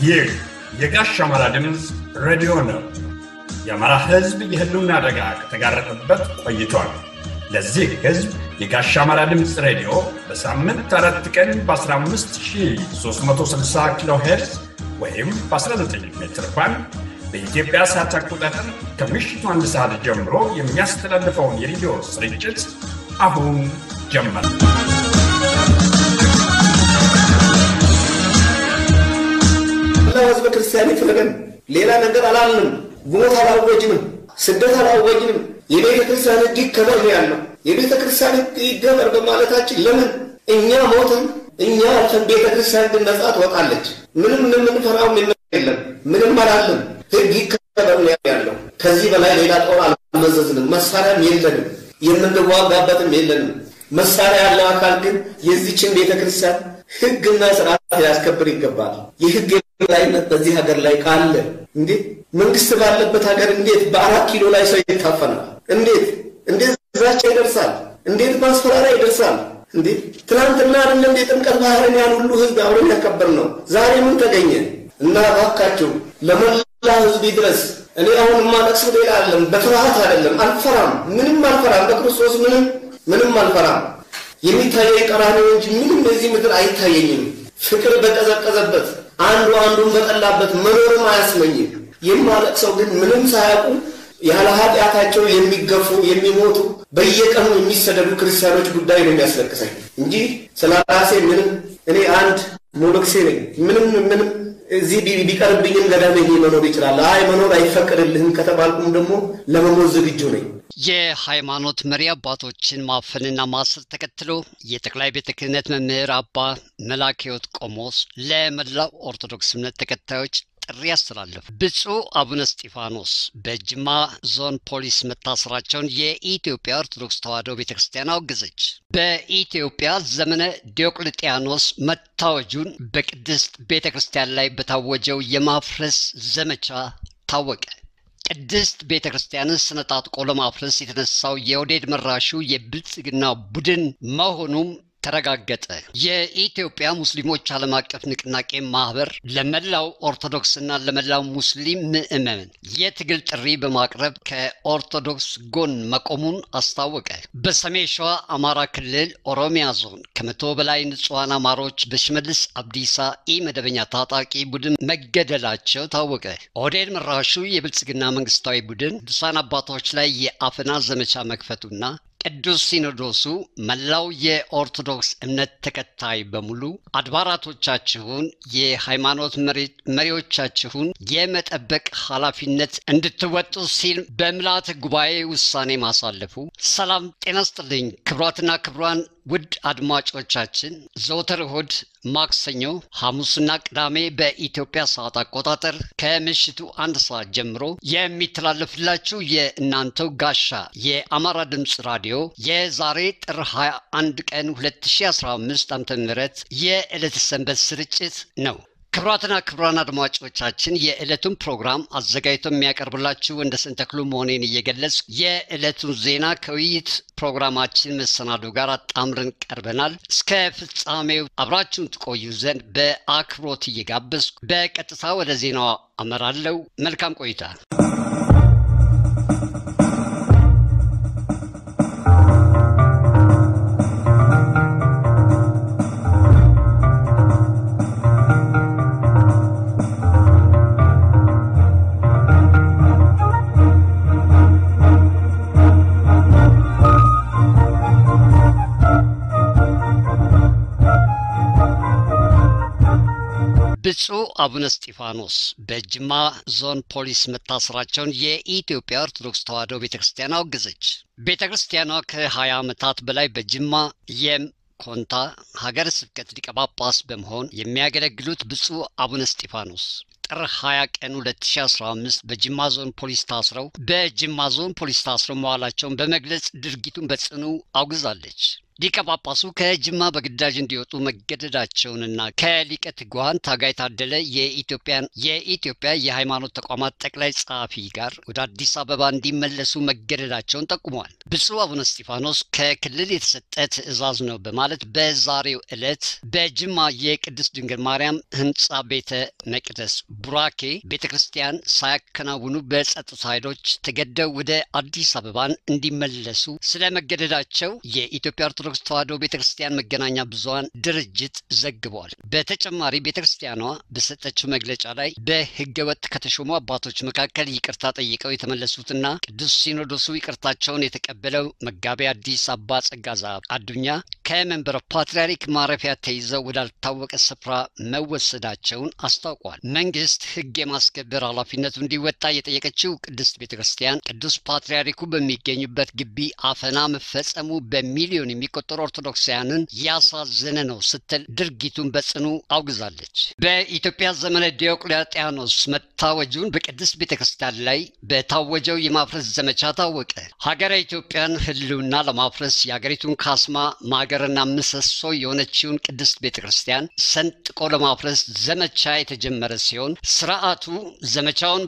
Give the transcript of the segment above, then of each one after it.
ይህ የጋሽ አማራ ድምፅ ሬዲዮ ነው። የአማራ ሕዝብ የህልውና አደጋ ከተጋረጠበት ቆይቷል። ለዚህ ሕዝብ የጋሽ አማራ ድምፅ ሬዲዮ በሳምንት 4 ቀን በ15360 ኪሎ ሄርዝ ወይም በ19 ሜትር ባንድ በኢትዮጵያ ሰዓት አቆጣጠር ከምሽቱ 1 ሰዓት ጀምሮ የሚያስተላልፈውን የሬዲዮ ስርጭት አሁን ጀመረ። ህዝበ ክርስቲያን ይፈረደን ሌላ ነገር አላልንም። ሞት አላወጅንም፣ ስደት አላወጅንም። የቤተ ክርስቲያን ሕግ ይከበር ያለው የቤተ ክርስቲያን ሕግ ይከበር በማለታችን ለምን እኛ ሞተን እኛ አልፈን ቤተ ክርስቲያን ግን ነጻ ትወጣለች? ምንም የምንፈራው የለም፣ ምንም አላለም። ሕግ ይከበር ያለው ከዚህ በላይ ሌላ ጦር አልመዘዝንም፣ መሳሪያም የለንም፣ የምንዋጋበትም የለንም። መሳሪያ ያለው አካል ግን የዚችን ቤተ ክርስቲያን ሕግና ስርዓት ያስከብር ይገባል። የሕግ የበላይነት በዚህ ሀገር ላይ ካለ እንዴት መንግስት ባለበት ሀገር እንዴት በ4 ኪሎ ላይ ሰው ይታፈናል? እንዴት ዛቻ ይደርሳል? እንዴት ማስፈራሪያ ይደርሳል? እንዴት ትናንትና አይደለም የጥምቀት ባህርን ያን ሁሉ ህዝብ አብረን ያከበር ነው። ዛሬ ምን ተገኘ? እና ባካችሁ ለመላ ህዝብ ድረስ እኔ አሁን ማለቅሰው ሌላ አይደለም፣ በፍርሃት አይደለም፣ አልፈራም፣ ምንም አልፈራም። በክርስቶስ ምንም አልፈራም። የሚታየኝ ቀራንዮ እንጂ ምንም በዚህ ምድር አይታየኝም። ፍቅር በቀዘቀዘበት አንዱን በጠላበት መኖርም አያስመኝም። የማለቅሰው ግን ምንም ሳያውቁ ያለ ኃጢአታቸው የሚገፉ የሚሞቱ በየቀኑ የሚሰደዱ ክርስቲያኖች ጉዳይ ነው የሚያስለቅሰኝ እንጂ ስለራሴ ምንም እኔ አንድ ሞሎክሴ ነኝ። ምንም እዚህ ቢቀርብኝም ገዳሜ መኖር ይችላል። አይ መኖር አይፈቀድልህም ከተባልኩም ደግሞ ለመሞት ዝግጁ ነኝ። የሃይማኖት መሪ አባቶችን ማፈንና ማሰር ተከትሎ የጠቅላይ ቤተ ክህነት መምህር አባ መላከ ሕይወት ቆሞስ ለመላው ኦርቶዶክስ እምነት ተከታዮች ጥሪ አስተላለፉ። ብፁዕ አቡነ እስጢፋኖስ በጅማ ዞን ፖሊስ መታሰራቸውን የኢትዮጵያ ኦርቶዶክስ ተዋሕዶ ቤተክርስቲያን አወገዘች። በኢትዮጵያ ዘመነ ዲዮቅልጥያኖስ መታወጁን በቅድስት ቤተክርስቲያን ላይ በታወጀው የማፍረስ ዘመቻ ታወቀ። ቅድስት ቤተክርስቲያንን ስነጣጥቆ ለማፍረስ የተነሳው የኦህዴድ መራሹ የብልጽግና ቡድን መሆኑም ተረጋገጠ። የኢትዮጵያ ሙስሊሞች ዓለም አቀፍ ንቅናቄ ማህበር ለመላው ኦርቶዶክስና ለመላው ሙስሊም ምዕመናን የትግል ጥሪ በማቅረብ ከኦርቶዶክስ ጎን መቆሙን አስታወቀ። በሰሜን ሸዋ አማራ ክልል ኦሮሚያ ዞን ከ100 በላይ ንጹሃን አማሮች በሽመልስ አብዲሳ ኢመደበኛ ታጣቂ ቡድን መገደላቸው ታወቀ። ኦህዴድ መራሹ የብልጽግና መንግስታዊ ቡድን ቅዱሳን አባቶች ላይ የአፈና ዘመቻ መክፈቱና ቅዱስ ሲኖዶሱ መላው የኦርቶዶክስ እምነት ተከታይ በሙሉ አድባራቶቻችሁን የሃይማኖት መሪዎቻችሁን የመጠበቅ ኃላፊነት እንድትወጡ ሲል በምልዓተ ጉባኤ ውሳኔ ማሳለፉ። ሰላም ጤና ይስጥልኝ ክቡራትና ክቡራን ውድ አድማጮቻችን፣ ዘወትር እሁድ፣ ማክሰኞ፣ ሐሙስና ቅዳሜ በኢትዮጵያ ሰዓት አቆጣጠር ከምሽቱ 1 ሰዓት ጀምሮ የሚተላለፍላችሁ የእናንተው ጋሻ የአማራ ድምፅ ራዲዮ የዛሬ ጥር 21 ቀን 2015 ዓ.ም የዕለተ ሰንበት ስርጭት ነው። ክቡራትና ክቡራን አድማጮቻችን የዕለቱን ፕሮግራም አዘጋጅቶ የሚያቀርብላችሁ ወንደሰን ተክሉ መሆኔን እየገለጽ የዕለቱን ዜና ከውይይት ፕሮግራማችን መሰናዶ ጋር አጣምረን ቀርበናል። እስከ ፍጻሜው አብራችሁን ትቆዩ ዘንድ በአክብሮት እየጋበዝኩ በቀጥታ ወደ ዜናው አመራለሁ። መልካም ቆይታ። ብፁዕ አቡነ እስጢፋኖስ በጅማ ዞን ፖሊስ መታሰራቸውን የኢትዮጵያ ኦርቶዶክስ ተዋሕዶ ቤተክርስቲያን አወገዘች። ቤተክርስቲያኗ ከ20 ዓመታት በላይ በጅማ ኮንታ ሀገረ ስብከት ሊቀ ጳጳስ በመሆን የሚያገለግሉት ብፁዕ አቡነ እስጢፋኖስ ጥር 20 ቀን 2015 በጅማ ዞን ፖሊስ ታስረው መዋላቸውን በመግለጽ ድርጊቱን በጽኑ አውግዛለች። ሊቀ ጳጳሱ ከጅማ በግዳጅ እንዲወጡ መገደዳቸውንና ከሊቀ ትጉሃን ታጋይ ታደለ የኢትዮጵያ የሃይማኖት ተቋማት ጠቅላይ ጸሐፊ ጋር ወደ አዲስ አበባ እንዲመለሱ መገደዳቸውን ጠቁመዋል። ብፁዕ አቡነ እስጢፋኖስ ከክልል የተሰጠ ትዕዛዝ ነው በማለት በዛሬው ዕለት በጅማ የቅድስት ድንግል ማርያም ህንጻ ቤተ መቅደስ ቡራኬ ቤተክርስቲያን ሳያከናውኑ በጸጥታ ኃይሎች ተገደው ወደ አዲስ አበባን እንዲመለሱ ስለመገደዳቸው የኢትዮጵያ ኦርቶዶክስ ተዋሕዶ ቤተክርስቲያን መገናኛ ብዙሃን ድርጅት ዘግቧል። በተጨማሪ ቤተክርስቲያኗ በሰጠችው መግለጫ ላይ በህገ ወጥ ከተሾሙ አባቶች መካከል ይቅርታ ጠይቀው የተመለሱትና ቅዱስ ሲኖዶሱ ይቅርታቸውን የተቀበለው መጋቤ ሐዲስ አባ ጸጋ ዘአብ አዱኛ ከመንበረ ፓትርያርክ ማረፊያ ተይዘው ወዳልታወቀ ስፍራ መወሰዳቸውን አስታውቋል። መንግስት ህግ የማስከበር ኃላፊነቱ እንዲወጣ የጠየቀችው ቅድስት ቤተክርስቲያን ቅዱስ ፓትርያርኩ በሚገኙበት ግቢ አፈና መፈጸሙ በሚሊዮን የሚቆጠሩ ኦርቶዶክሳውያንን ያሳዘነ ነው ስትል ድርጊቱን በጽኑ አውግዛለች። በኢትዮጵያ ዘመነ ዲዮቅልጥያኖስ መታወጁን በቅድስት ቤተክርስቲያን ላይ በታወጀው የማፍረስ ዘመቻ ታወቀ። ሀገረ ኢትዮጵያን ህልውና ለማፍረስ የሀገሪቱን ካስማ ማገርና ምሰሶ የሆነችውን ቅድስት ቤተክርስቲያን ሰንጥቆ ለማፍረስ ዘመቻ የተጀመረ ሲሆን ስርዓቱ ዘመቻውን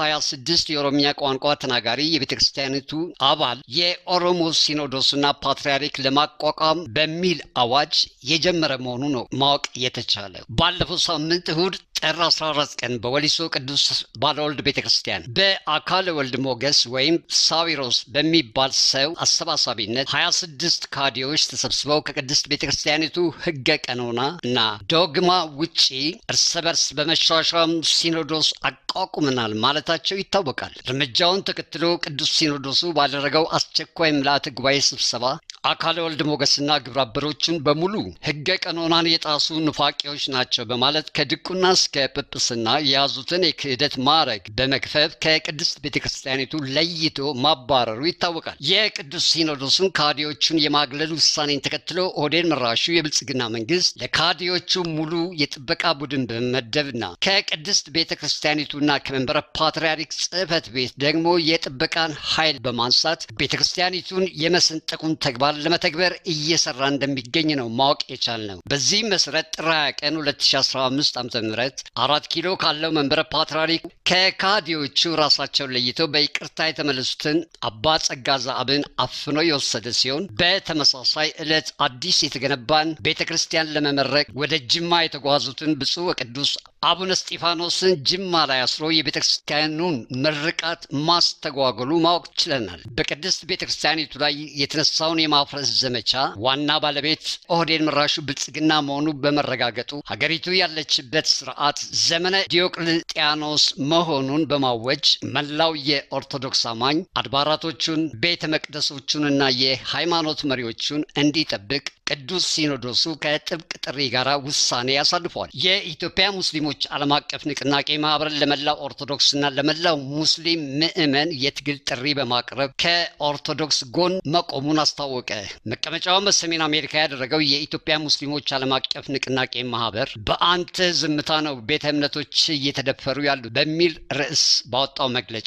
በ26 የኦሮሚያ ቋንቋ ተናጋሪ የቤተክርስቲያኒቱ አባል የኦሮሞ ሲኖዶስና ፓትርያርክ ለማቋቋም በሚል አዋጅ የጀመረ መሆኑ ነው ማወቅ የተቻለው። ባለፈው ሳምንት እሁድ ጥር 14 ቀን በወሊሶ ቅዱስ ባለወልድ ቤተክርስቲያን በአካለ ወልድ ሞገስ ወይም ሳዊሮስ በሚባል ሰው አሰባሳቢነት 26 ካዲዎች ተሰብስበው ከቅድስት ቤተክርስቲያኒቱ ህገ ቀኖና እና ዶግማ ውጪ እርስ በርስ በመሻሻም ሲኖዶስ አቋቁመናል ማለታቸው ይታወቃል። እርምጃውን ተከትሎ ቅዱስ ሲኖዶሱ ባደረገው አስቸኳይ ምልዓተ ጉባኤ ስብሰባ አካለ ወልድ ሞገስና ግብረ አበሮቹን በሙሉ ህገ ቀኖናን የጣሱ ንፋቂዎች ናቸው በማለት ከድቁና እስከ ጵጵስና የያዙትን የክህደት ማዕረግ በመክፈፍ ከቅድስት ቤተክርስቲያኒቱ ለይቶ ማባረሩ ይታወቃል። የቅዱስ ሲኖዶሱን ካዲዎቹን የማግለል ውሳኔን ተከትሎ ኦህዴድ መራሹ የብልጽግና መንግስት ለካዲዎቹ ሙሉ የጥበቃ ቡድን በመመደብና ከቅድስት ቤተክርስቲያኒቱና ከመንበረ ፓትርያርክ ጽሕፈት ቤት ደግሞ የጥበቃን ኃይል በማንሳት ቤተክርስቲያኒቱን የመሰንጠቁን ተግባር ለመተግበር እየሰራ እንደሚገኝ ነው ማወቅ የቻልነው። በዚህ መሰረት ጥር 20 ቀን 2015 ዓ.ም 4 ኪሎ ካለው መንበረ ፓትርያርክ ከካዲዎቹ ራሳቸውን ለይተው በይቅርታ የተመለሱትን አባ ጸጋ ዘአብን አፍኖ የወሰደ ሲሆን በተመሳሳይ ዕለት አዲስ የተገነባን ቤተክርስቲያን ለመመረቅ ወደ ጅማ የተጓዙትን ብፁዕ ወቅዱስ አቡነ እስጢፋኖስን ጅማ ላይ አስሮ የቤተክርስቲያኑን ምርቃት ማስተጓጎሉ ማወቅ ችለናል። በቅድስት ቤተክርስቲያኒቱ ላይ የተነሳውን የማፍረስ ዘመቻ ዋና ባለቤት ኦህዴድ መራሹ ብልጽግና መሆኑ በመረጋገጡ ሀገሪቱ ያለችበት ስርዓት ዘመነ ዲዮቅልጥያኖስ መሆኑን በማወጅ መላው የኦርቶዶክስ አማኝ አድባራቶቹን ቤተ መቅደሶቹንና የሃይማኖት መሪዎቹን እንዲጠብቅ ቅዱስ ሲኖዶሱ ከጥብቅ ጥሪ ጋር ውሳኔ ያሳልፏል። የኢትዮጵያ ሙስሊሞች ዓለም አቀፍ ንቅናቄ ማህበር ለመላው ኦርቶዶክስና ለመላው ሙስሊም ምዕመን የትግል ጥሪ በማቅረብ ከኦርቶዶክስ ጎን መቆሙን አስታወቀ። መቀመጫውን በሰሜን አሜሪካ ያደረገው የኢትዮጵያ ሙስሊሞች ዓለም አቀፍ ንቅናቄ ማህበር በአንተ ዝምታ ነው ቤተ እምነቶች እየተደፈሩ ያሉ በሚል ርዕስ ባወጣው መግለጫ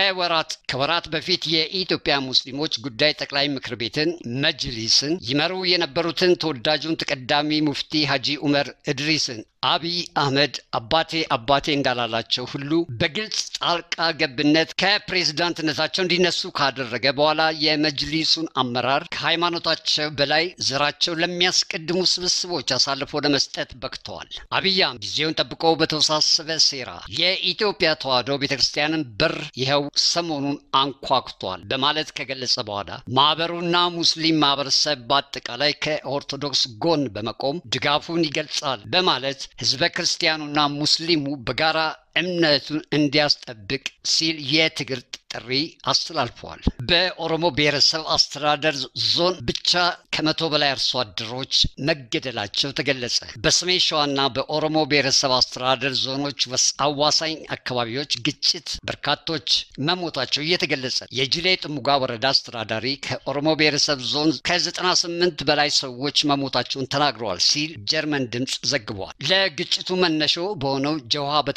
ከወራት በፊት የኢትዮጵያ ሙስሊሞች ጉዳይ ጠቅላይ ምክር ቤትን መጅሊስን ይመሩ የነበሩትን ተወዳጁን ተቀዳሚ ሙፍቲ ሐጂ ዑመር ኢድሪስን አብይ አህመድ አባቴ እንዳላላቸው ሁሉ በግልጽ ጣልቃ ገብነት ከፕሬዝዳንትነታቸው እንዲነሱ ካደረገ በኋላ የመጅሊሱን አመራር ከሃይማኖታቸው በላይ ዘራቸው ለሚያስቀድሙ ስብስቦች አሳልፎ ለመስጠት በክተዋል። አብይ ጊዜውን ጠብቆ በተወሳሰበ ሴራ የኢትዮጵያ ተዋሕዶ ቤተክርስቲያንን በር ይኸው ሰሞኑን አንኳኩቷል በማለት ከገለጸ በኋላ ማህበሩና ሙስሊም ማህበረሰብ በአጠቃላይ ከኦርቶዶክስ ጎን በመቆም ድጋፉን ይገልጻል በማለት ህዝበ ክርስቲያኑና ሙስሊሙ በጋራ እምነቱን እንዲያስጠብቅ ሲል የትግል ጥሪ አስተላልፈዋል። በኦሮሞ ብሔረሰብ አስተዳደር ዞን ብቻ ከመቶ በላይ አርሶ አደሮች መገደላቸው ተገለጸ። በሰሜን ሸዋና በኦሮሞ ብሔረሰብ አስተዳደር ዞኖች አዋሳኝ አካባቢዎች ግጭት በርካቶች መሞታቸው እየተገለጸ የጅሌ ጥሙጋ ወረዳ አስተዳዳሪ ከኦሮሞ ብሔረሰብ ዞን ከ98 በላይ ሰዎች መሞታቸውን ተናግረዋል ሲል ጀርመን ድምፅ ዘግቧል። ለግጭቱ መነሾ በሆነው ጀውሃ በተባለ ቦታ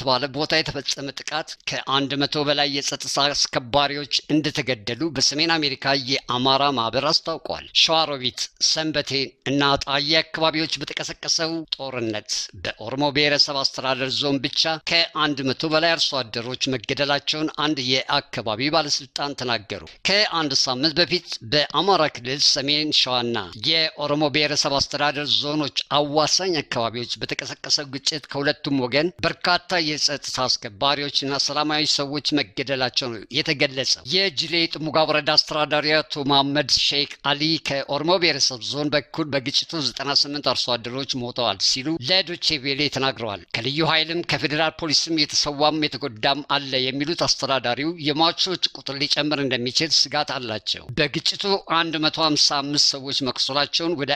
ቦታ የተፈጸመ ጥቃት ከ100 በላይ የጸጥታ አስከባሪዎች እንደተገደሉ በሰሜን አሜሪካ የአማራ ማህበር አስታውቋል። ሸዋሮቢት፣ ሰንበቴ እና አጣዬ አካባቢዎች በተቀሰቀሰው ጦርነት በኦሮሞ ብሔረሰብ አስተዳደር ዞን ብቻ ከ100 በላይ አርሶ አደሮች መገደላቸውን አንድ የአካባቢ ባለስልጣን ተናገሩ። ከአንድ ሳምንት በፊት በአማራ ክልል ሰሜን ሸዋና የኦሮሞ ብሔረሰብ አስተዳደር ዞኖች አዋሳኝ አካባቢዎች በተቀሰቀሰው ግጭት ከሁለቱም ወገን በርካታ የጸጥታ አስከባሪዎችና ሰላማዊ ሰዎች መገደላቸው ነው የተገለጸው። የጅሌ ጥሙጋ ወረዳ አስተዳዳሪ አቶ መሐመድ ሼክ አሊ ከኦሮሞ ብሔረሰብ ዞን በኩል በግጭቱ 98 አርሶ አደሮች ሞተዋል ሲሉ ለዶቼ ቬሌ ተናግረዋል። ከልዩ ኃይልም ከፌዴራል ፖሊስም የተሰዋም የተጎዳም አለ የሚሉት አስተዳዳሪው የሟቾች ቁጥር ሊጨምር እንደሚችል ስጋት አላቸው። በግጭቱ 155 ሰዎች መቁሰላቸውን ወደ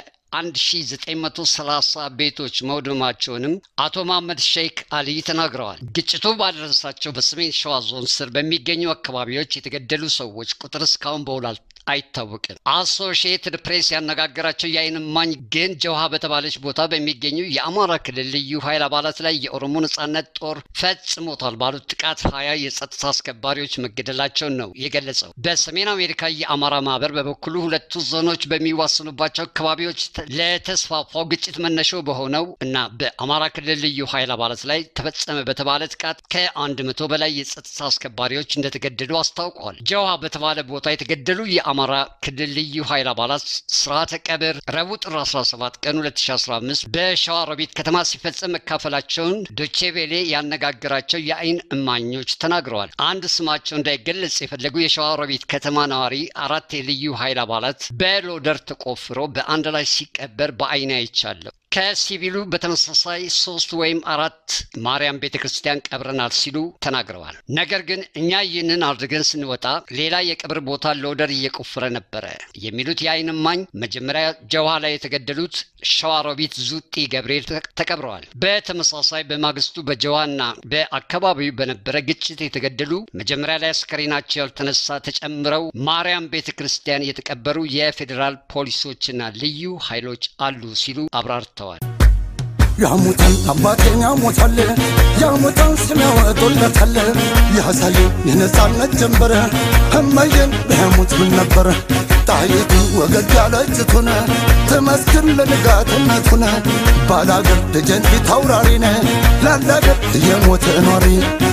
1930 ቤቶች መውደማቸውንም አቶ መሐመድ ሼክ አሊ ተናግረዋል። ግጭቱ ባደረሳቸው በሰሜን ሸዋ ዞን ስር በሚገኙ አካባቢዎች የተገደሉ ሰዎች ቁጥር እስካሁን በውል አይታወቅም። አሶሺየትድ ፕሬስ ያነጋገራቸው የዓይን እማኝ ግን ጀውሃ በተባለች ቦታ በሚገኙ የአማራ ክልል ልዩ ኃይል አባላት ላይ የኦሮሞ ነጻነት ጦር ፈጽሞታል ባሉት ጥቃት 20 የጸጥታ አስከባሪዎች መገደላቸውን ነው የገለጸው። በሰሜን አሜሪካ የአማራ ማህበር በበኩሉ ሁለቱ ዞኖች በሚዋሰኑባቸው አካባቢዎች ለተስፋፋው ግጭት መነሻው በሆነው እና በአማራ ክልል ልዩ ኃይል አባላት ላይ ተፈጸመ በተባለ ጥቃት ከ100 በላይ የጸጥታ አስከባሪዎች እንደተገደሉ አስታውቀዋል። ጀውሃ በተባለ ቦታ የተገደሉ የአማራ ክልል ልዩ ኃይል አባላት ስርዓተ ቀብር ረቡዕ ጥር 17 ቀን 2015 በሸዋሮቢት ከተማ ሲፈጸም መካፈላቸውን ዶቼ ቬሌ ያነጋገራቸው የዓይን እማኞች ተናግረዋል። አንድ ስማቸው እንዳይገለጽ የፈለጉ የሸዋሮቢት ከተማ ነዋሪ 4 የልዩ ኃይል አባላት በሎደር ተቆፍሮ በአንድ ላይ ሲቀበር በዓይኔ አይቻለሁ። ከሲቪሉ በተመሳሳይ 3 ወይም 4 ማርያም ቤተክርስቲያን ቀብረናል ሲሉ ተናግረዋል። ነገር ግን እኛ ይህንን አድርገን ስንወጣ ሌላ የቀብር ቦታ ሎደር እየቆፈረ ነበረ የሚሉት የዓይን እማኝ መጀመሪያ ጀውሃ ላይ የተገደሉት ሸዋሮቢት ዙጢ ገብርኤል ተቀብረዋል። በተመሳሳይ በማግስቱ በጀውሃና በአካባቢው በነበረ ግጭት የተገደሉ መጀመሪያ ላይ አስከሬናቸው ያልተነሳ ተጨምረው ማርያም ቤተክርስቲያን የተቀበሩ የፌዴራል ፖሊሶችና ልዩ ኃይሎች አሉ ሲሉ አብራርተዋል። ያሙታን አባቴኛ ሞታለ ያሙታን ስሚያወጡለታለ ያሳዩ የነጻነት ጀንበረ እመየን በያሙት ምን ነበረ ጣይቱ ወገግ ያለችቱነ ተመስክር ለንጋትነቱነ ባላገር ደጀን ፊታውራሪነ ላላገር የሞተ ኗሪ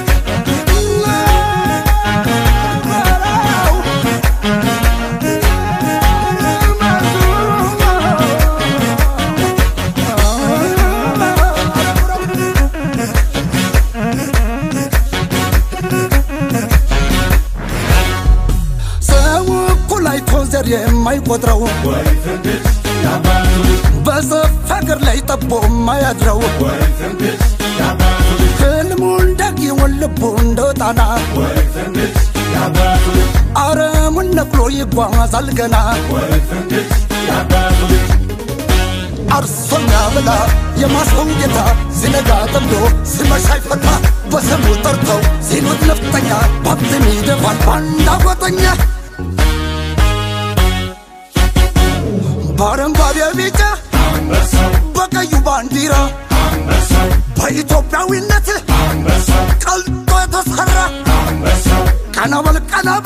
የማይቆጥረው በዘፈቅር ላይ ጠቦ ማያድረው ህልሙ እንደጊውን ልቡ እንደወጣና አረሙን ነቅሎ ይጓዛል ገና አርሶኛ ብላ የማስሆን ጌታ ሲነጋ ጠምዶ ሲመሻይ ፈታ በስሙ ጠርተው ሲሉት ነፍጠኛ ባብትም ይደፋል ባንዳ ጓጠኛ ባረንጓዴ ቢጫ በቀዩ ባንዲራ በኢትዮጵያዊነት ቀልጦ የተሰራ ቀናበል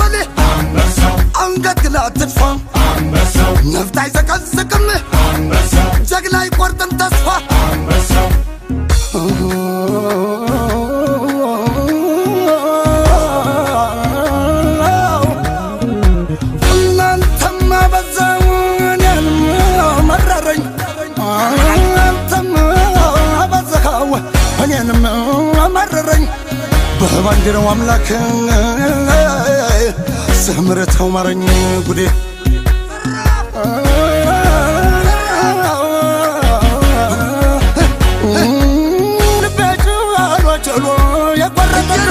አንገት ግን አትድፋ ነፍጥ አይዘቀዝቅም ጀግና አይቆርጥም ተስፋ በባንዲራው አምላክ ሰምረተው ማረኝ ጉዴ ልቤቹ አሏቸሎ የቆረጠ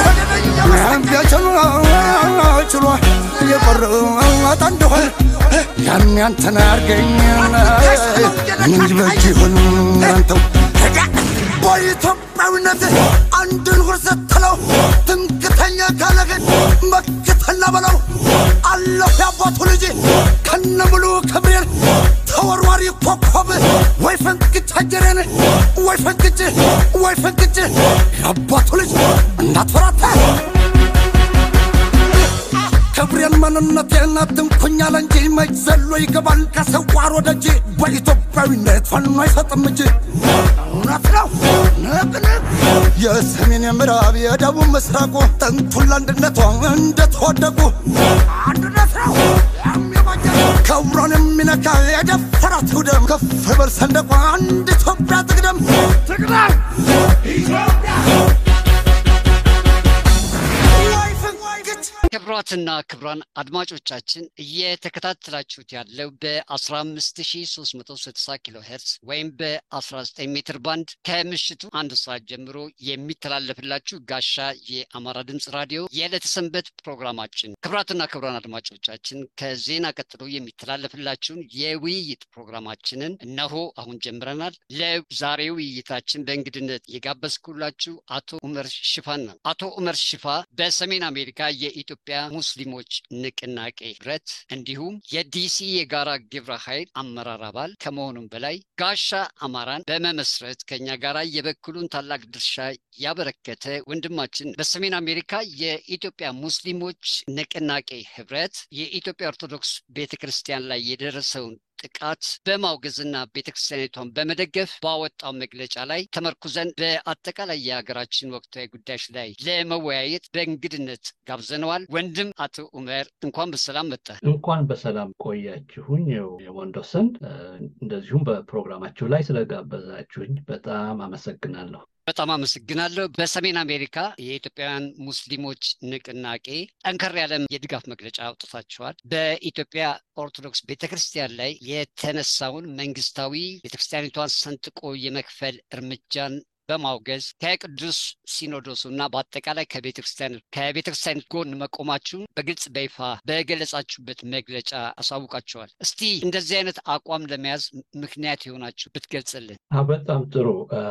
የቆረጠ እንደሆነ ያን ያንተን አርገኝ ምን ይበጅ ይሆን አንተው በኢትዮጵያዊነት አንድን ሁርሰት ተለው ትንክተኛ ካለገን መክተላ በለው አለሁ ያባቱ ልጅ ከነሙሉ ክብሬን ተወርዋሪ ኮከብ ወይ ፈንቅጭ ያባቱ ልጅ እንዳትፈራታ ክብሬን ማንነቴን አትንኩኝ አለ እንጂ መች ዘሎ ይገባል ከሰዋር ወደጅ በኢትዮጵያዊነት ፋኖ አይሰጥም እጅ እውነት ነው ንቅንቅ የሰሜን የምዕራብ የደቡብ ምስራቁ ጥንቱን ለአንድነቷ እንደተወደቁ አንድነት ነው ክብሯን የሚነካ የደፈራት ይውደም ከፍ በል ሰንደቋ አንድ ኢትዮጵያ ትቅደም ኢትዮጵያ ክብራትና ክብራን አድማጮቻችን እየተከታተላችሁት ያለው በ15360 ኪሎ ሄርትዝ ወይም በ19 ሜትር ባንድ ከምሽቱ 1 ሰዓት ጀምሮ የሚተላለፍላችሁ ጋሻ የአማራ ድምጽ ራዲዮ የዕለተ ሰንበት ፕሮግራማችን። ክብራትና ክብራን አድማጮቻችን ከዜና ቀጥሎ የሚተላለፍላችሁን የውይይት ፕሮግራማችንን እነሆ አሁን ጀምረናል። ለዛሬው ውይይታችን በእንግድነት የጋበዝኩላችሁ አቶ ኡመር ሽፋን ነው። አቶ ኡመር ሽፋ በሰሜን አሜሪካ የኢትዮጵያ ሙስሊሞች ንቅናቄ ህብረት እንዲሁም የዲሲ የጋራ ግብረ ኃይል አመራር አባል ከመሆኑም በላይ ጋሻ አማራን በመመስረት ከኛ ጋራ የበኩሉን ታላቅ ድርሻ ያበረከተ ወንድማችን በሰሜን አሜሪካ የኢትዮጵያ ሙስሊሞች ንቅናቄ ህብረት የኢትዮጵያ ኦርቶዶክስ ቤተክርስቲያን ላይ የደረሰውን ጥቃት በማውገዝና ቤተክርስቲያኒቷን በመደገፍ ባወጣው መግለጫ ላይ ተመርኩዘን በአጠቃላይ የሀገራችን ወቅታዊ ጉዳዮች ላይ ለመወያየት በእንግድነት ጋብዘነዋል። ወንድም አቶ ኡመር እንኳን በሰላም መጣ። እንኳን በሰላም ቆያችሁኝ የወንዶሰን እንደዚሁም በፕሮግራማችሁ ላይ ስለጋበዛችሁኝ በጣም አመሰግናለሁ። በጣም አመሰግናለሁ። በሰሜን አሜሪካ የኢትዮጵያውያን ሙስሊሞች ንቅናቄ ጠንከር ያለ የድጋፍ መግለጫ አውጥታችኋል። በኢትዮጵያ ኦርቶዶክስ ቤተክርስቲያን ላይ የተነሳውን መንግስታዊ ቤተክርስቲያኒቷን ሰንጥቆ የመክፈል እርምጃን በማውገዝ ከቅዱስ ሲኖዶሱና በአጠቃላይ ከቤተክርስቲያን ጎን መቆማችሁን በግልጽ በይፋ በገለጻችሁበት መግለጫ አሳውቃችኋል። እስቲ እንደዚህ አይነት አቋም ለመያዝ ምክንያት የሆናችሁ ብትገልጽልን። በጣም ጥሩ።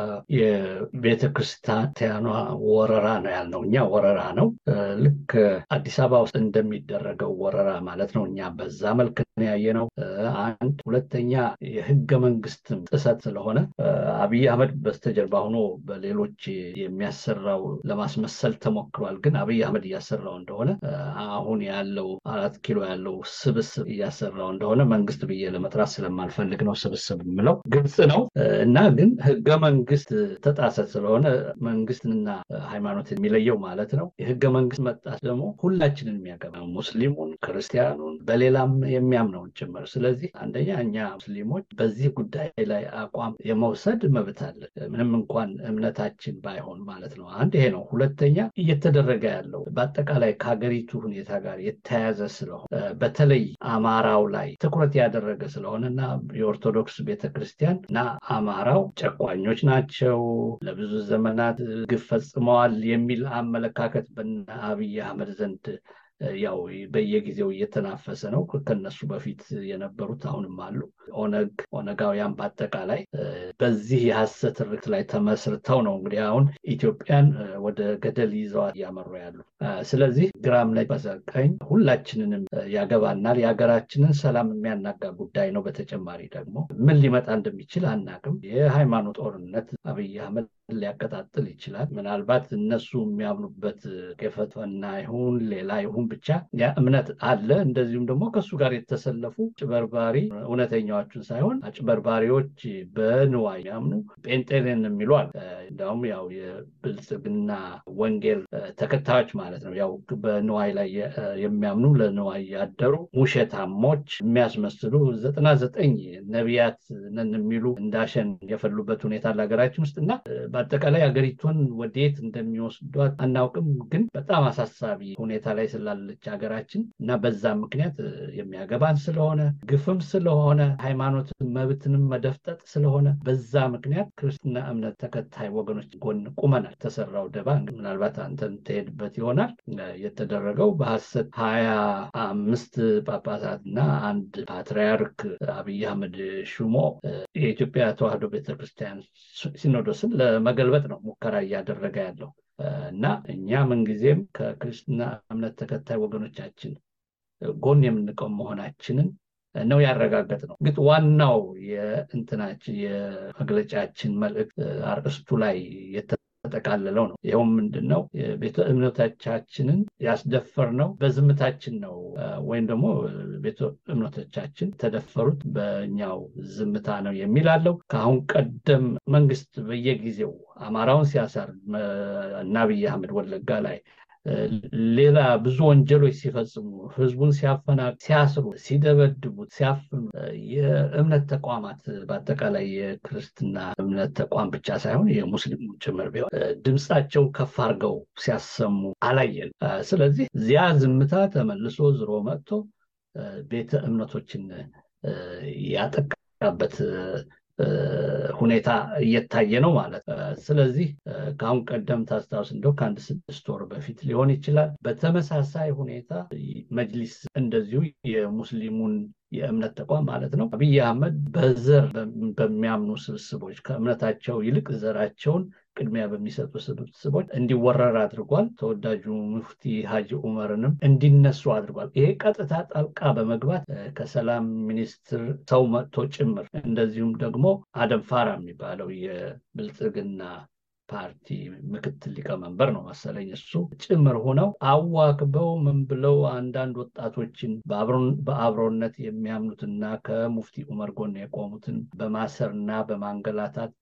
የቤተክርስቲያኗ ወረራ ነው ያልነው እኛ ወረራ ነው። ልክ አዲስ አበባ ውስጥ እንደሚደረገው ወረራ ማለት ነው። እኛ በዛ መልክ ነው ያየነው። አንድ ሁለተኛ የህገ መንግስት ጥሰት ስለሆነ አብይ አህመድ በስተጀርባ ሆኖ በሌሎች የሚያሰራው ለማስመሰል ተሞክሯል። ግን አብይ አህመድ እያሰራው እንደሆነ አሁን ያለው 4 ኪሎ ያለው ስብስብ እያሰራው እንደሆነ መንግስት ብዬ ለመጥራት ስለማልፈልግ ነው ስብስብ የምለው ግልጽ ነው። እና ግን ህገ መንግስት ተጣሰ ስለሆነ መንግስትና ሃይማኖት የሚለየው ማለት ነው። የህገ መንግስት መጣስ ደግሞ ሁላችንን የሚያገባ ሙስሊሙን፣ ክርስቲያኑን በሌላም የሚያምነውን ጭምር። ስለዚህ አንደኛ እኛ ሙስሊሞች በዚህ ጉዳይ ላይ አቋም የመውሰድ መብት አለ ምንም እንኳን እምነታችን ባይሆን ማለት ነው። አንድ ይሄ ነው። ሁለተኛ እየተደረገ ያለው በአጠቃላይ ከሀገሪቱ ሁኔታ ጋር የተያያዘ ስለሆነ በተለይ አማራው ላይ ትኩረት ያደረገ ስለሆነና የኦርቶዶክስ ቤተክርስቲያን እና አማራው ጨቋኞች ናቸው፣ ለብዙ ዘመናት ግፍ ፈጽመዋል የሚል አመለካከት በአብይ አህመድ ዘንድ ያው በየጊዜው እየተናፈሰ ነው። ከነሱ በፊት የነበሩት አሁንም አሉ። ኦነጋውያን በአጠቃላይ በዚህ የሐሰት ርክት ላይ ተመስርተው ነው እንግዲህ አሁን ኢትዮጵያን ወደ ገደል ይዘዋት እያመሩ ያሉ። ስለዚህ ግራም ላይ በዘቀኝ ሁላችንንም ያገባናል። የሀገራችንን ሰላም የሚያናጋ ጉዳይ ነው። በተጨማሪ ደግሞ ምን ሊመጣ እንደሚችል አናቅም። የሃይማኖት ጦርነት አብይ አህመድ ሊያቀጣጥል ይችላል። ምናልባት እነሱ የሚያምኑበት ከፈተና ይሁን ሌላ ይሁን ብቻ ያ እምነት አለ። እንደዚሁም ደግሞ ከሱ ጋር የተሰለፉ ጭበርባሪ እውነተኛዎችን ሳይሆን አጭበርባሪዎች በንዋይ ያምኑ ጴንጤንን የሚሏል። እንደውም ያው የብልጽግና ወንጌል ተከታዮች ማለት ነው። ያው በንዋይ ላይ የሚያምኑ ለንዋይ ያደሩ ውሸታሞች የሚያስመስሉ 99 ነቢያት ነን የሚሉ እንዳሸን የፈሉበት ሁኔታ ለሀገራችን ውስጥና በአጠቃላይ ሀገሪቱን ወዴት እንደሚወስዷት አናውቅም። ግን በጣም አሳሳቢ ሁኔታ ላይ ስላለች ሀገራችን እና በዛ ምክንያት የሚያገባን ስለሆነ ግፍም ስለሆነ ሃይማኖት መብትንም መደፍጠጥ ስለሆነ በዛ ምክንያት ክርስትና እምነት ተከታይ ወገኖች ጎን ቁመናል። ተሰራው ደባ ምናልባት አንተን ተሄድበት ይሆናል። የተደረገው በሐሰት 25 ጳጳሳትና አንድ ፓትርያርክ አብይ አህመድ ሹሞ የኢትዮጵያ ተዋሕዶ ቤተክርስቲያን ሲኖዶስን ለመገልበጥ ነው ሙከራ እያደረገ ያለው። እና እኛ ምንጊዜም ከክርስትና እምነት ተከታይ ወገኖቻችን ጎን የምንቆም መሆናችንን ነው ያረጋገጥ ነው። ግን ዋናው የእንትናችን የመግለጫችን መልእክት አርእስቱ ላይ የተጠቃለለው ነው። ይኸውም ምንድነው? ቤተ እምነቶቻችንን ያስደፈርነው በዝምታችን ነው፣ ወይም ደግሞ ቤተ እምነቶቻችን ተደፈሩት በእኛው ዝምታ ነው የሚላለው። ከአሁን ቀደም መንግስት በየጊዜው አማራውን ሲያሳር እና አብይ አህመድ ወለጋ ላይ ሌላ ብዙ ወንጀሎች ሲፈጽሙ ህዝቡን ሲያስሩ፣ ሲደበድቡ፣ ሲያፍኑ የእምነት ተቋማት በአጠቃላይ የክርስትና እምነት ተቋም ብቻ ሳይሆን የሙስሊሙ ጭምር ቢሆን ድምፃቸው ከፍ አድርገው ሲያሰሙ አላየን። ስለዚህ ዚያ ዝምታ ተመልሶ ዝሮ መጥቶ ቤተ እምነቶችን ያጠቃበት ሁኔታ እየታየ ነው ማለት። ስለዚህ ከአሁን ቀደም ታስታውስ እንደው ከአንድ 6 ወር በፊት ሊሆን ይችላል በተመሳሳይ ሁኔታ መጅሊስ እንደዚሁ የሙስሊሙን የእምነት ተቋም ማለት ነው አብይ አህመድ በዘር በሚያምኑ ስብስቦች ከእምነታቸው ይልቅ ዘራቸውን ቅድሚያ በሚሰጡ ስብስቦች እንዲወረር አድርጓል። ተወዳጁ ሙፍቲ ሀጂ ዑመርንም እንዲነሱ አድርጓል። ይሄ ቀጥታ ጣልቃ በመግባት ከሰላም ሚኒስትር ሰው መጥቶ ጭምር እንደዚሁም ደግሞ አደም ፋራ የሚባለው የብልጽግና ፓርቲ ምክትል ሊቀመንበር ነው መሰለኝ እሱ ጭምር ሆነው አዋክበው ምን ብለው አንዳንድ ወጣቶችን በአብሮነት የሚያምኑትና ከሙፍቲ ዑመር ጎን የቆሙትን በማሰርና በማንገላታት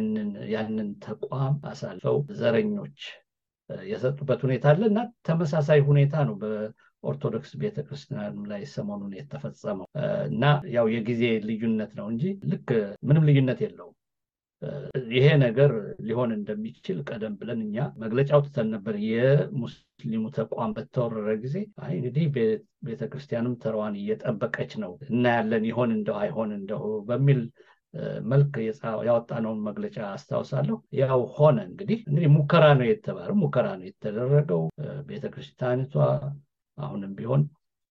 ያንን ተቋም አሳልፈው ዘረኞች የሰጡበት ሁኔታ አለና ተመሳሳይ ሁኔታ ነው በኦርቶዶክስ ቤተክርስቲያን ላይ ሰሞኑን የተፈጸመው እና ያው የጊዜ ልዩነት ነው እንጂ ልክ ምንም ልዩነት የለውም። ይሄ ነገር ሊሆን እንደሚችል ቀደም ብለን እኛ መግለጫው ተሰን ነበር። የሙስሊሙ ተቋም በተወረረ ጊዜ አይ እንግዲህ ቤተክርስቲያንም ተራዋን እየጠበቀች ነው እና ያለን ይሆን እንደው አይሆን እንደው በሚል መልክ ያወጣነውን መግለጫ አስታውሳለሁ። ያው ሆነ እንግዲህ ሙከራ ነው የተባለው፣ ሙከራ ነው የተደረገው። ቤተክርስቲያኒቷ አሁንም ቢሆን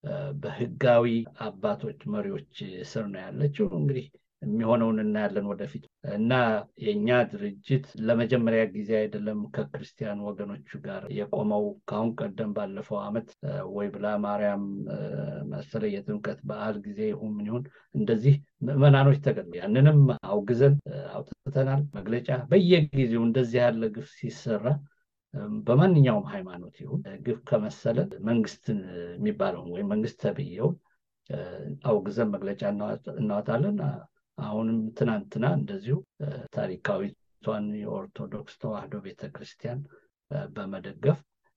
በህጋዊ አባቶች መሪዎች ስር ነው ያለችው። እንግዲህ የሚሆነውን እናያለን ወደፊት እና የኛ ድርጅት ለመጀመሪያ ጊዜ አይደለም ከክርስቲያን ወገኖቹ ጋር የቆመው። ካሁን ቀደም ባለፈው አመት ወይ ብላ ማርያም መሰለኝ የጥምቀት በዓል ጊዜ ይሁን እንደዚህ ምዕመናኖች ተገኙ። ያንንም አውግዘን አውጥተናል መግለጫ። በየጊዜው እንደዚህ ያለ ግፍ ሲሰራ በማንኛውም ሃይማኖት ይሁን ግፍ ከመሰለ መንግስትን የሚባለው ወይ መንግስት ተብየው አውግዘን መግለጫ እናወጣለን። አሁንም ትናንትና እንደዚሁ ታሪካዊቷን የኦርቶዶክስ ተዋህዶ ቤተክርስቲያን በመደገፍ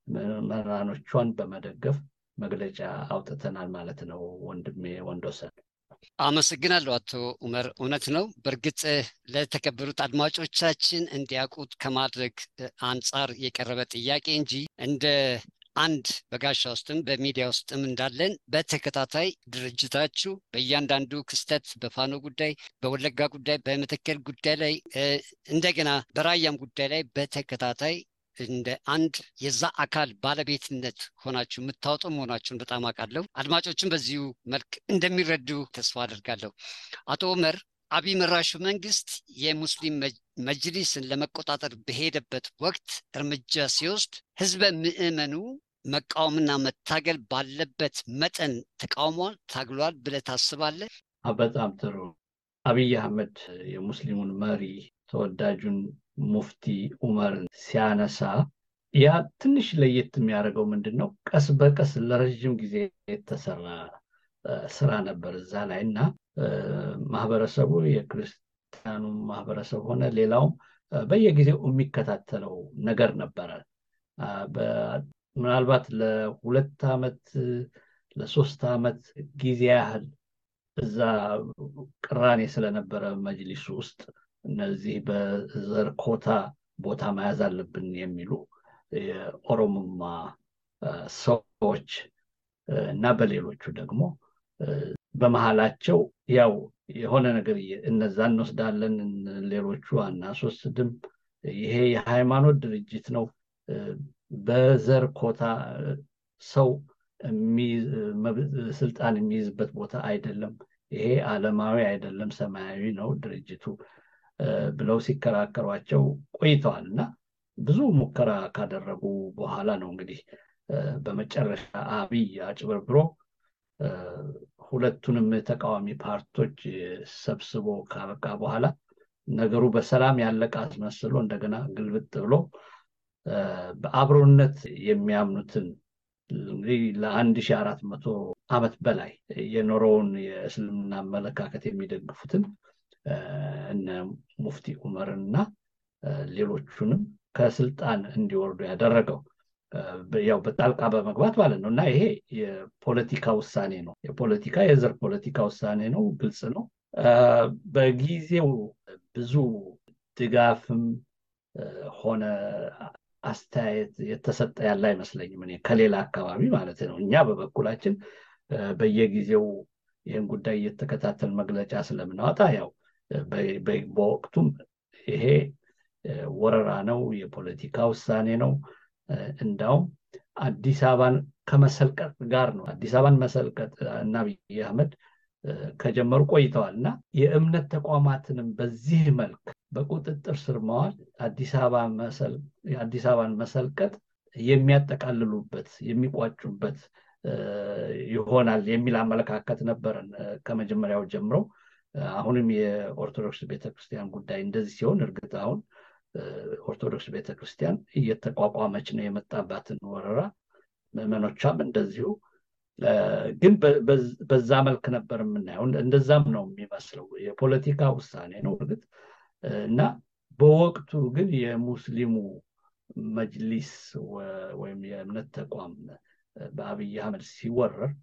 ምዕመናኖቿን በመደገፍ መግለጫ አውጥተናል ማለት ነው። ወንድሜ ወንዶሰን አመሰግናለሁ አቶ ዑመር። እውነት ነው። በእርግጥ ለተከበሩት አድማጮቻችን እንዲያውቁት ከማድረግ አንጻር የቀረበ ጥያቄ እንጂ እንደ አንድ በጋሻ ውስጥም በሚዲያ ውስጥም እንዳለን በተከታታይ ድርጅታችሁ በእያንዳንዱ ክስተት በፋኖ ጉዳይ፣ በወለጋ ጉዳይ፣ በመተከል ጉዳይ ላይ እንደገና በራያም ጉዳይ ላይ በተከታታይ እንደ አንድ የዛ አካል ባለቤትነት ሆናችሁ የምታወጡ መሆናችሁን በጣም አውቃለሁ። አድማጮችን በዚሁ መልክ እንደሚረዱ ተስፋ አደርጋለሁ። አቶ ዑመር፣ አብይ መራሹ መንግስት የሙስሊም መጅሊስን ለመቆጣጠር በሄደበት ወቅት እርምጃ ሲወስድ ህዝበ ምዕመኑ መቃወምና መታገል ባለበት መጠን ተቃውሟል፣ ታግሏል ብለህ ታስባለህ? በጣም ጥሩ። አብይ አህመድ የሙስሊሙን መሪ ተወዳጁን ሙፍቲ ዑመርን ሲያነሳ ያ ትንሽ ለየት የሚያደርገው ምንድነው? ቀስ በቀስ ለረጅም ጊዜ የተሰራ ስራ ነበር እዛ ላይ እና ማህበረሰቡ የክርስቲያኑ ማህበረሰብ ሆነ ሌላውም በየጊዜው የሚከታተለው ነገር ነበረ። ምናልባት ለ2 ዓመት ለ3 ዓመት ጊዜ ያህል እዛ ቅራኔ ስለነበረ መጅሊሱ ውስጥ እነዚህ በዘር ኮታ ቦታ መያዝ አለብን የሚሉ የኦሮሞማ ሰዎች እና በሌሎቹ ደግሞ በመሃላቸው ያው የሆነ ነገር እነዛን እንወስዳለን ሌሎቹ አናስወስድም፣ ይሄ የሃይማኖት ድርጅት ነው፣ በዘር ኮታ ሰው ስልጣን የሚይዝበት ቦታ አይደለም፣ ይሄ ዓለማዊ አይደለም ሰማያዊ ነው ድርጅቱ ብለው ሲከራከሯቸው ቆይተዋልና ብዙ ሙከራ ካደረጉ በኋላ ነው እንግዲህ በመጨረሻ አብይ አጭበርብሮ ሁለቱንም ተቃዋሚ ፓርቲዎች ሰብስቦ ካበቃ በኋላ ነገሩ በሰላም ያለቀ አስመስሎ እንደገና ግልብጥ ብሎ በአብሮነት የሚያምኑትን ለ1400 ዓመት በላይ የኖረውን የእስልምና አመለካከት የሚደግፉትን እነ ሙፍቲ ዑመርና ሌሎቹንም ከስልጣን እንዲወርዱ ያደረገው ያው በጣልቃ በመግባት ማለት ነው። እና ይሄ የፖለቲካ ውሳኔ ነው። የዘር ፖለቲካ ውሳኔ ነው። ግልጽ ነው። በጊዜው ብዙ ድጋፍም ሆነ አስተያየት የተሰጠ ያለ አይመስለኝም እኔ ከሌላ አካባቢ ማለት ነው። እኛ በበኩላችን በየጊዜው ይህን ጉዳይ እየተከታተል መግለጫ ስለምናወጣ ያው በወቅቱም ይሄ ወረራ ነው፣ የፖለቲካ ውሳኔ ነው። እንዳውም አዲስ አበባን ከመሰልቀጥ ጋር ነው። አዲስ አበባን መሰልቀጥ እና አብይ አህመድ ከጀመሩ ቆይተዋል እና የእምነት ተቋማትንም በዚህ መልክ በቁጥጥር ስር ማዋል አዲስ አበባን መሰልቀጥ የሚያጠቃልሉበት የሚቋጩበት ይሆናል የሚል አመለካከት ነበረን ከመጀመሪያው ጀምሮ። አሁንም የኦርቶዶክስ ቤተክርስቲያን ጉዳይ እንደዚህ ሲሆን እርግጥ አሁን ኦርቶዶክስ ቤተክርስቲያን እየተቋቋመች ነው የመጣባትን ወረራ፣ ምዕመኖቿም እንደዚሁ። ግን በዛ መልክ ነበር የምናየው። እንደዛም ነው የሚመስለው። የፖለቲካ ውሳኔ ነው እርግጥ እና በወቅቱ ግን የሙስሊሙ መጅሊስ ወይም የእምነት ተቋም በአብይ አህመድ ሲወረር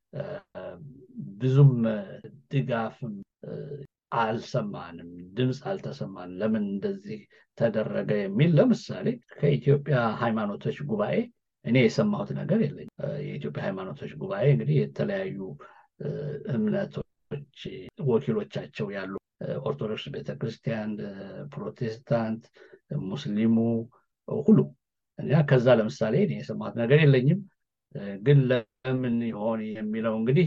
ብዙም ድጋፍም አልሰማንም፣ ድምፅ አልተሰማንም። ለምን እንደዚህ ተደረገ የሚል ለምሳሌ ከኢትዮጵያ ሃይማኖቶች ጉባኤ እኔ የሰማሁት ነገር የለኝም። የኢትዮጵያ ሃይማኖቶች ጉባኤ እንግዲህ የተለያዩ እምነቶች ወኪሎቻቸው ያሉ ኦርቶዶክስ ቤተክርስቲያን፣ ፕሮቴስታንት፣ ሙስሊሙ ሁሉ እና ከዛ ለምሳሌ እኔ የሰማሁት ነገር የለኝም። ግን ለምን ይሆን የሚለው እንግዲህ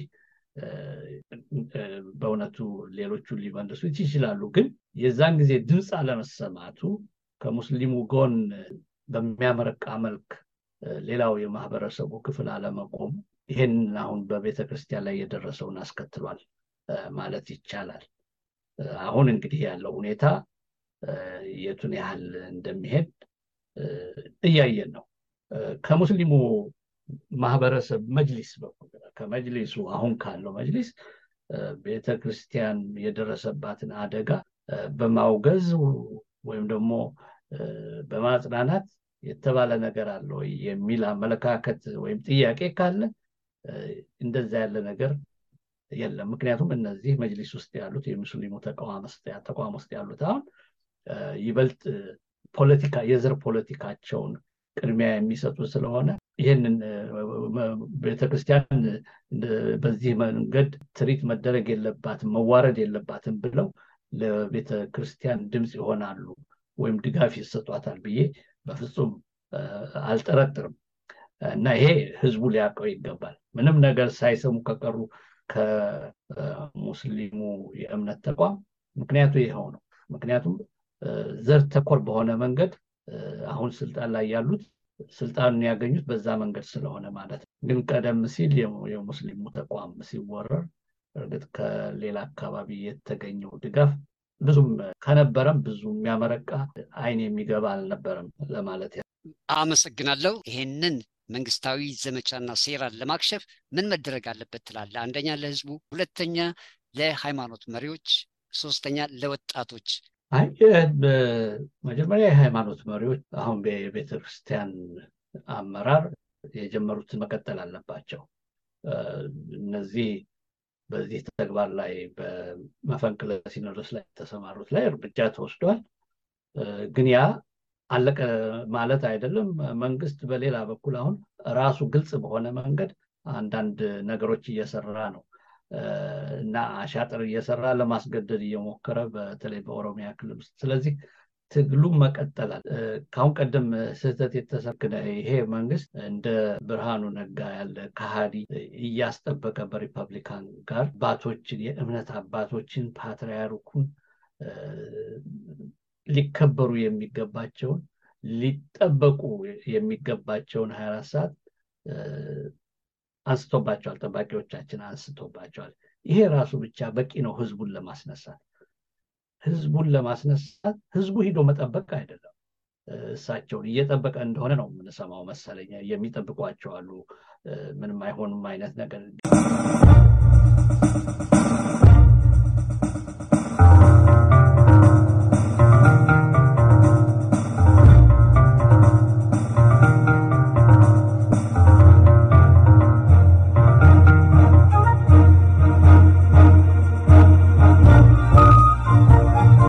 በእውነቱ ሌሎቹ ሊመልሱት ይችላሉ። ግን የዛን ጊዜ ድምፅ አለመሰማቱ ከሙስሊሙ ጎን በሚያመረቃ መልክ ሌላው የማህበረሰቡ ክፍል አለመቆሙ ይሄን አሁን በቤተክርስቲያን ላይ የደረሰውን አስከትሏል ማለት ይቻላል። አሁን እንግዲህ ያለው ሁኔታ የቱን ያህል እንደሚሄድ እያየን ነው። ከሙስሊሙ ማህበረሰብ መጅሊስ በኩል ከመጅሊሱ አሁን ካለው መጅሊስ ቤተክርስቲያን የደረሰባትን አደጋ በማውገዝ ወይም ደግሞ በማጽናናት የተባለ ነገር አለ ወይ የሚል አመለካከት ወይም ጥያቄ ካለ እንደዛ ያለ ነገር የለም። ምክንያቱም እነዚህ መጅሊስ ውስጥ ያሉት የሙስሊሙ ተቋም ውስጥ ያሉት አሁን ይበልጥ ፖለቲካ የዘር ፖለቲካቸውን ቅድሚያ የሚሰጡ ስለሆነ ይህንን ቤተክርስቲያን በዚህ መንገድ ትሪት መደረግ የለባትም መዋረድ የለባትም ብለው ለቤተክርስቲያን ድምፅ ይሆናሉ ወይም ድጋፍ ይሰጧታል ብዬ በፍጹም አልጠረጥርም። እና ይሄ ህዝቡ ሊያውቀው ይገባል። ምንም ነገር ሳይሰሙ ከቀሩ ከሙስሊሙ የእምነት ተቋም ምክንያቱ ይሄው ነው። ምክንያቱም ዘር ተኮር በሆነ መንገድ አሁን ስልጣን ላይ ያሉት ስልጣኑን ያገኙት በዛ መንገድ ስለሆነ ማለት ነው። ግን ቀደም ሲል የሙስሊሙ ተቋም ሲወረር እርግጥ ከሌላ አካባቢ የተገኘው ድጋፍ ብዙም ከነበረም ብዙ የሚያመረቃ አይን የሚገባ አልነበረም ለማለት ነው። አመሰግናለሁ። ይሄንን መንግስታዊ ዘመቻና ሴራን ለማክሸፍ ምን መደረግ አለበት ትላለህ? አንደኛ ለህዝቡ፣ ሁለተኛ ለሃይማኖት መሪዎች፣ ሶስተኛ ለወጣቶች። መጀመሪያ የሃይማኖት መሪዎች አሁን በቤተክርስቲያን አመራር የጀመሩትን መቀጠል አለባቸው። እነዚህ በዚህ ተግባር ላይ በመፈንቅለ ሲኖዶስ ላይ ተሰማሩት ላይ እርምጃ ተወስዷል። ግን ያ አለቀ ማለት አይደለም። መንግስት በሌላ በኩል አሁን ራሱ ግልጽ በሆነ መንገድ አንዳንድ ነገሮች እየሰራ ነው እና አሻጥር እየሰራ ለማስገደድ እየሞከረ በተለይ በኦሮሚያ ክልል ውስጥ። ስለዚህ ትግሉ መቀጠላል። ካሁን ቀደም ስህተት የተሰከነ ይሄ መንግስት እንደ ብርሃኑ ነጋ ያለ ከሃዲ እያስጠበቀ በሪፐብሊካን ጋር አባቶችን የእምነት አባቶችን ፓትርያርኩን ሊከበሩ የሚገባቸውን ሊጠበቁ የሚገባቸውን 24 ሰዓት አንስቶባቸዋል፣ ጠባቂዎቻችን አንስቶባቸዋል። ይሄ ራሱ ብቻ በቂ ነው ህዝቡን ለማስነሳት። ህዝቡ ሂዶ መጠበቅ አይደለም፣ እሳቸውን እየጠበቀ እንደሆነ ነው የምንሰማው መሰለኝ። የሚጠብቋቸው አሉ፣ ምንም አይሆንም አይነት ነገር